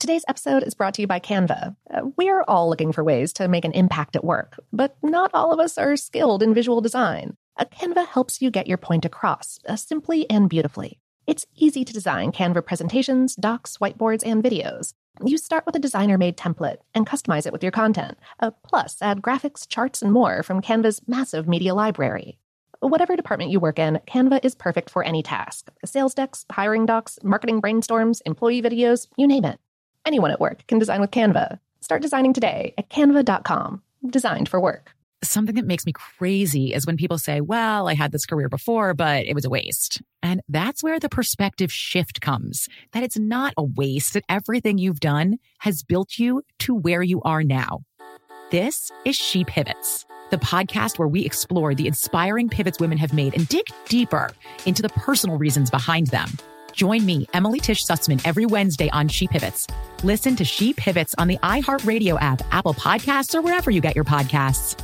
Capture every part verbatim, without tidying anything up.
Today's episode is brought to you by Canva. Uh, we're all looking for ways to make an impact at work, but not all of us are skilled in visual design. Uh, Canva helps you get your point across, uh, simply and beautifully. It's easy to design Canva presentations, docs, whiteboards, and videos. You start with a designer-made template and customize it with your content. Uh, plus, add graphics, charts, and more from Canva's massive media library. Whatever department you work in, Canva is perfect for any task. Sales decks, hiring docs, marketing brainstorms, employee videos, you name it. Anyone at work can design with Canva. Start designing today at canva dot com. Designed for work. Something that makes me crazy is when people say, well, I had this career before, but it was a waste. And that's where the perspective shift comes, that it's not a waste, that everything you've done has built you to where you are now. This is She Pivots, the podcast where we explore the inspiring pivots women have made and dig deeper into the personal reasons behind them. Join me, Emily Tish Sussman, every Wednesday on She Pivots. Listen to She Pivots on the iHeartRadio app, Apple Podcasts, or wherever you get your podcasts.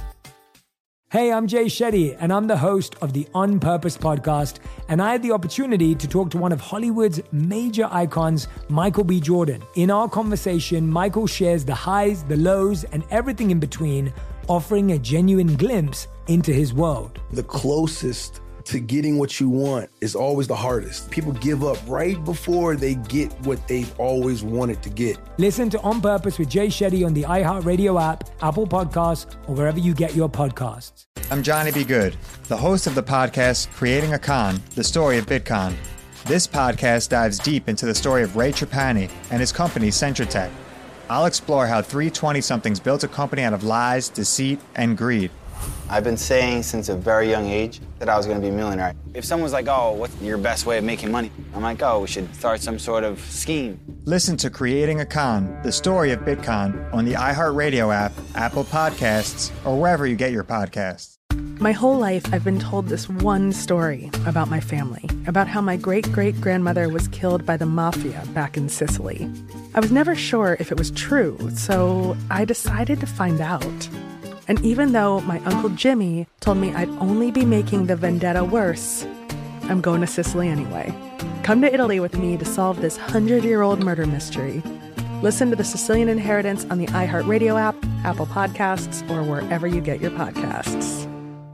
Hey, I'm Jay Shetty, and I'm the host of the On Purpose podcast, and I had the opportunity to talk to one of Hollywood's major icons, Michael B. Jordan. In our conversation, Michael shares the highs, the lows, and everything in between, offering a genuine glimpse into his world. The closest to getting what you want is always the hardest. People give up right before they get what they've always wanted to get. Listen to On Purpose with Jay Shetty on the iHeartRadio app, Apple Podcasts, or wherever you get your podcasts. I'm Johnny B. Good, the host of the podcast Creating a Con, the story of Bitcoin. This podcast dives deep into the story of Ray Trapani and his company Centratech. I'll explore how three twenty-somethings built a company out of lies, deceit, and greed. I've been saying since a very young age that I was going to be a millionaire. If someone's like, oh, what's your best way of making money? I'm like, oh, we should start some sort of scheme. Listen to Creating a Con, the story of Bitcoin on the iHeartRadio app, Apple Podcasts, or wherever you get your podcasts. My whole life, I've been told this one story about my family, about how my great-great-grandmother was killed by the mafia back in Sicily. I was never sure if it was true, so I decided to find out. And even though my Uncle Jimmy told me I'd only be making the vendetta worse, I'm going to Sicily anyway. Come to Italy with me to solve this hundred-year-old murder mystery. Listen to The Sicilian Inheritance on the iHeartRadio app, Apple Podcasts, or wherever you get your podcasts.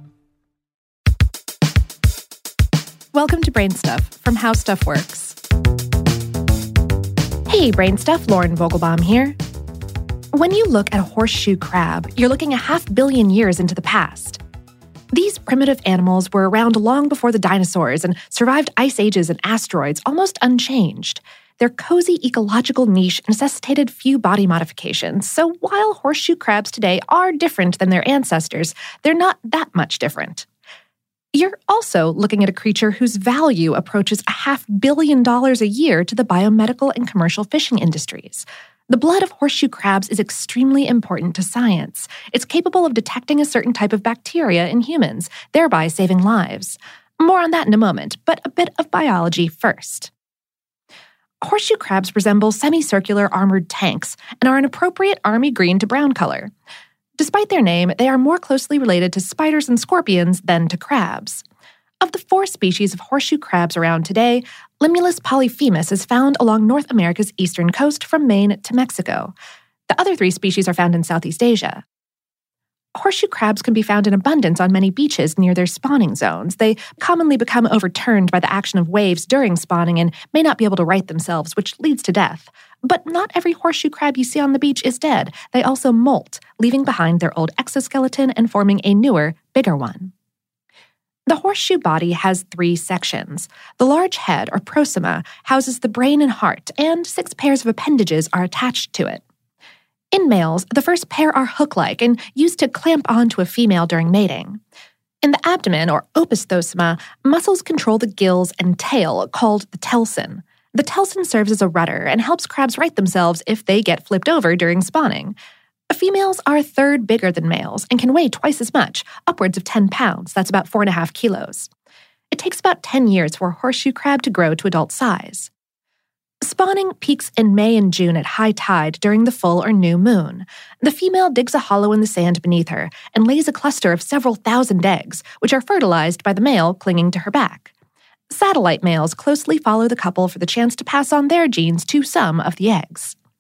Welcome to Brain Stuff from How Stuff Works. Hey, Brain Stuff, Lauren Vogelbaum here. When you look at a horseshoe crab, you're looking a half billion years into the past. These primitive animals were around long before the dinosaurs and survived ice ages and asteroids almost unchanged. Their cozy ecological niche necessitated few body modifications, so while horseshoe crabs today are different than their ancestors, they're not that much different. You're also looking at a creature whose value approaches a half billion dollars a year to the biomedical and commercial fishing industries. The blood of horseshoe crabs is extremely important to science. It's capable of detecting a certain type of bacteria in humans, thereby saving lives. More on that in a moment, but a bit of biology first. Horseshoe crabs resemble semicircular armored tanks and are an appropriate army green to brown color. Despite their name, they are more closely related to spiders and scorpions than to crabs. Of the four species of horseshoe crabs around today, Limulus polyphemus is found along North America's eastern coast from Maine to Mexico. The other three species are found in Southeast Asia. Horseshoe crabs can be found in abundance on many beaches near their spawning zones. They commonly become overturned by the action of waves during spawning and may not be able to right themselves, which leads to death. But not every horseshoe crab you see on the beach is dead. They also molt, leaving behind their old exoskeleton and forming a newer, bigger one. The horseshoe body has three sections. The large head, or proxima, houses the brain and heart, and six pairs of appendages are attached to it. In males, the first pair are hook-like and used to clamp onto a female during mating. In the abdomen, or opisthosoma, muscles control the gills and tail, called the telson. The telson serves as a rudder and helps crabs right themselves if they get flipped over during spawning. Females are a third bigger than males and can weigh twice as much, upwards of ten pounds. That's about four and a half kilos. It takes about ten years for a horseshoe crab to grow to adult size. Spawning peaks in May and June at high tide during the full or new moon. The female digs a hollow in the sand beneath her and lays a cluster of several thousand eggs, which are fertilized by the male clinging to her back. Satellite males closely follow the couple for the chance to pass on their genes to some of the eggs.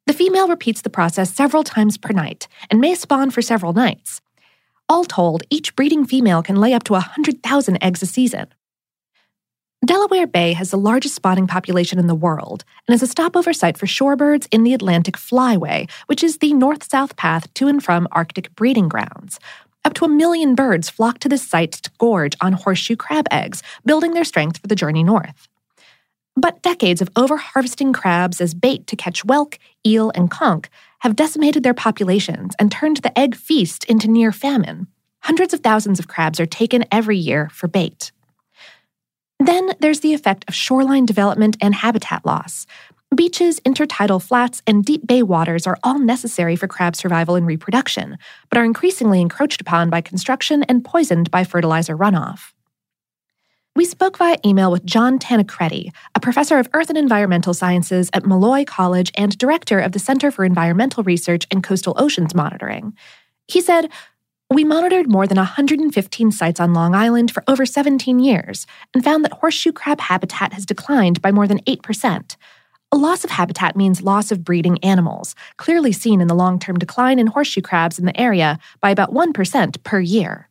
The female repeats the process several times per night and may spawn for several nights. All told, each breeding female can lay up to one hundred thousand eggs a season. Delaware Bay has the largest spawning population in the world and is a stopover site for shorebirds in the Atlantic Flyway, which is the north-south path to and from Arctic breeding grounds. Up to a million birds flock to this site to gorge on horseshoe crab eggs, building their strength for the journey north. But decades of over-harvesting crabs as bait to catch whelk, eel, and conch have decimated their populations and turned the egg feast into near famine. Hundreds of thousands of crabs are taken every year for bait. Then there's the effect of shoreline development and habitat loss. Beaches, intertidal flats, and deep bay waters are all necessary for crab survival and reproduction, but are increasingly encroached upon by construction and poisoned by fertilizer runoff. We spoke via email with John Tancredi, a professor of Earth and Environmental Sciences at Molloy College and director of the Center for Environmental Research and Coastal Oceans Monitoring. He said, "We monitored more than one hundred fifteen sites on Long Island for over seventeen years and found that horseshoe crab habitat has declined by more than eight percent. A loss of habitat means loss of breeding animals, clearly seen in the long-term decline in horseshoe crabs in the area by about one percent per year.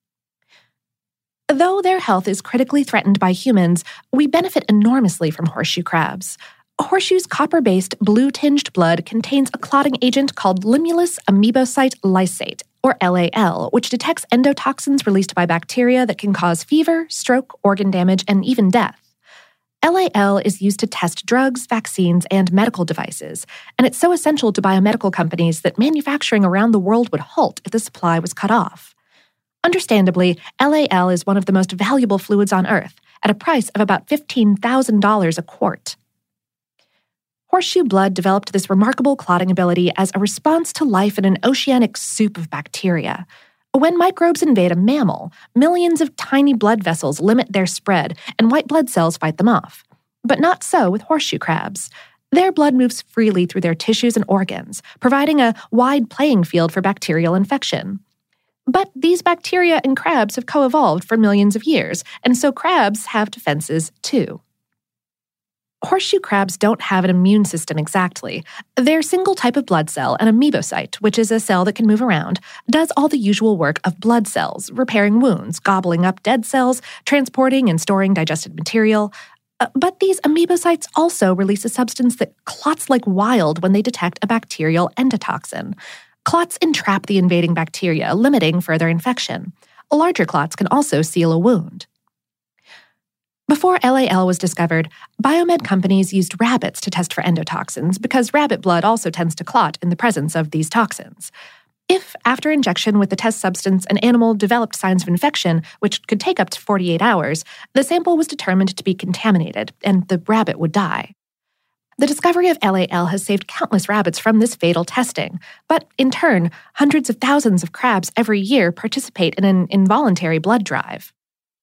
Though their health is critically threatened by humans, we benefit enormously from horseshoe crabs. Horseshoe's copper-based, blue-tinged blood contains a clotting agent called Limulus amoebocyte lysate, or L A L, which detects endotoxins released by bacteria that can cause fever, stroke, organ damage, and even death. L A L is used to test drugs, vaccines, and medical devices, and it's so essential to biomedical companies that manufacturing around the world would halt if the supply was cut off. Understandably, L A L is one of the most valuable fluids on Earth, at a price of about fifteen thousand dollars a quart. Horseshoe blood developed this remarkable clotting ability as a response to life in an oceanic soup of bacteria. When microbes invade a mammal, millions of tiny blood vessels limit their spread, and white blood cells fight them off. But not so with horseshoe crabs. Their blood moves freely through their tissues and organs, providing a wide playing field for bacterial infection. But these bacteria and crabs have co-evolved for millions of years, and so crabs have defenses too. Horseshoe crabs don't have an immune system exactly. Their single type of blood cell, an amoebocyte, which is a cell that can move around, does all the usual work of blood cells, repairing wounds, gobbling up dead cells, transporting and storing digested material. Uh, but these amoebocytes also release a substance that clots like wild when they detect a bacterial endotoxin. Clots entrap the invading bacteria, limiting further infection. Larger clots can also seal a wound. Before L A L was discovered, biomed companies used rabbits to test for endotoxins because rabbit blood also tends to clot in the presence of these toxins. If, after injection with the test substance, an animal developed signs of infection, which could take up to forty-eight hours, the sample was determined to be contaminated, and the rabbit would die. The discovery of L A L has saved countless rabbits from this fatal testing, but in turn, hundreds of thousands of crabs every year participate in an involuntary blood drive.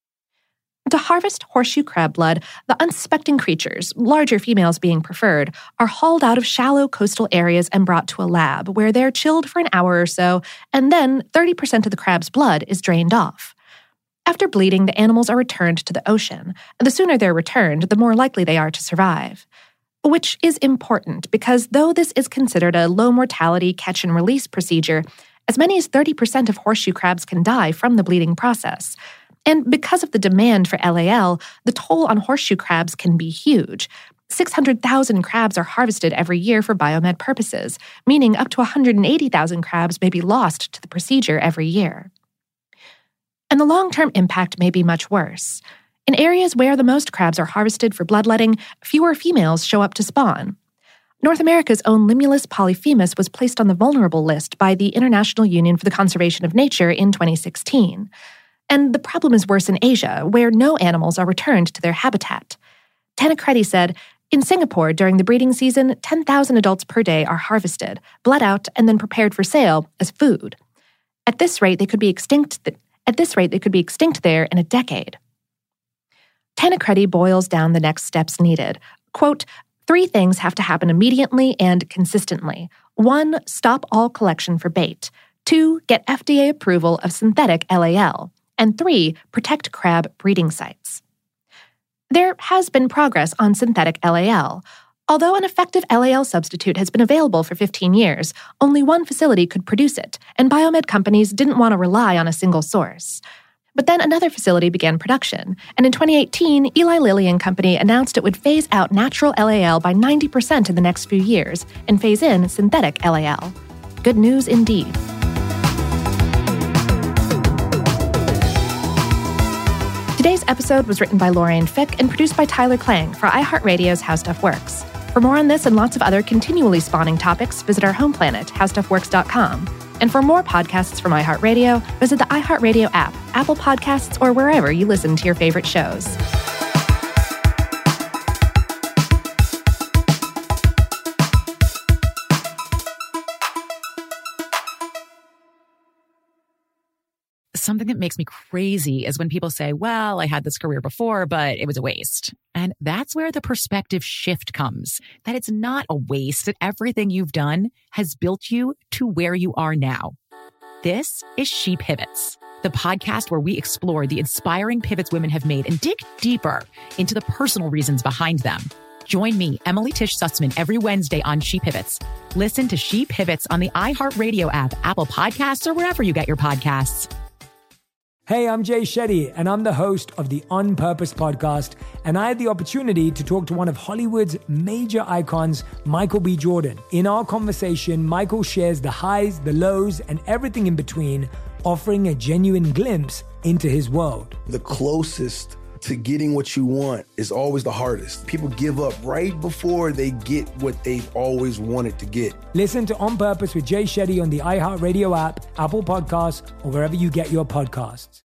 To harvest horseshoe crab blood, the unsuspecting creatures, larger females being preferred, are hauled out of shallow coastal areas and brought to a lab, where they're chilled for an hour or so, and then thirty percent of the crab's blood is drained off. After bleeding, the animals are returned to the ocean. The sooner they're returned, the more likely they are to survive. Which is important because though this is considered a low-mortality catch-and-release procedure, as many as thirty percent of horseshoe crabs can die from the bleeding process. And because of the demand for L A L, the toll on horseshoe crabs can be huge. six hundred thousand crabs are harvested every year for biomed purposes, meaning up to one hundred eighty thousand crabs may be lost to the procedure every year. And the long-term impact may be much worse. In areas where the most crabs are harvested for bloodletting, fewer females show up to spawn. North America's own Limulus polyphemus was placed on the vulnerable list by the International Union for the Conservation of Nature in twenty sixteen. And the problem is worse in Asia, where no animals are returned to their habitat. Tancredi said, in Singapore, during the breeding season, ten thousand adults per day are harvested, bled out, and then prepared for sale as food. At this rate, they could be extinct. Th- at this rate, they could be extinct there in a decade. Tancredi boils down the next steps needed. Quote, three things have to happen immediately and consistently. One, stop all collection for bait. Two, get F D A approval of synthetic L A L. And three, protect crab breeding sites. There has been progress on synthetic L A L. Although an effective L A L substitute has been available for fifteen years, only one facility could produce it, and biomed companies didn't want to rely on a single source. But then another facility began production, and in twenty eighteen, Eli Lilly and Company announced it would phase out natural L A L by ninety percent in the next few years and phase in synthetic L A L. Good news indeed. Today's episode was written by Lorraine Fick and produced by Tyler Klang for iHeartRadio's How Stuff Works. For more on this and lots of other continually spawning topics, visit our home planet, how stuff works dot com. And for more podcasts from iHeartRadio, visit the iHeartRadio app, Apple Podcasts, or wherever you listen to your favorite shows. Something that makes me crazy is when people say, well, I had this career before, but it was a waste. And that's where the perspective shift comes, that it's not a waste, that everything you've done has built you to where you are now. This is She Pivots, the podcast where we explore the inspiring pivots women have made and dig deeper into the personal reasons behind them. Join me, Emily Tish Sussman, every Wednesday on She Pivots. Listen to She Pivots on the iHeartRadio app, Apple Podcasts, or wherever you get your podcasts. Hey, I'm Jay Shetty, and I'm the host of the On Purpose podcast, and I had the opportunity to talk to one of Hollywood's major icons, Michael B. Jordan. In our conversation, Michael shares the highs, the lows, and everything in between, offering a genuine glimpse into his world. The closest to getting what you want is always the hardest. People give up right before they get what they've always wanted to get. Listen to On Purpose with Jay Shetty on the iHeartRadio app, Apple Podcasts, or wherever you get your podcasts.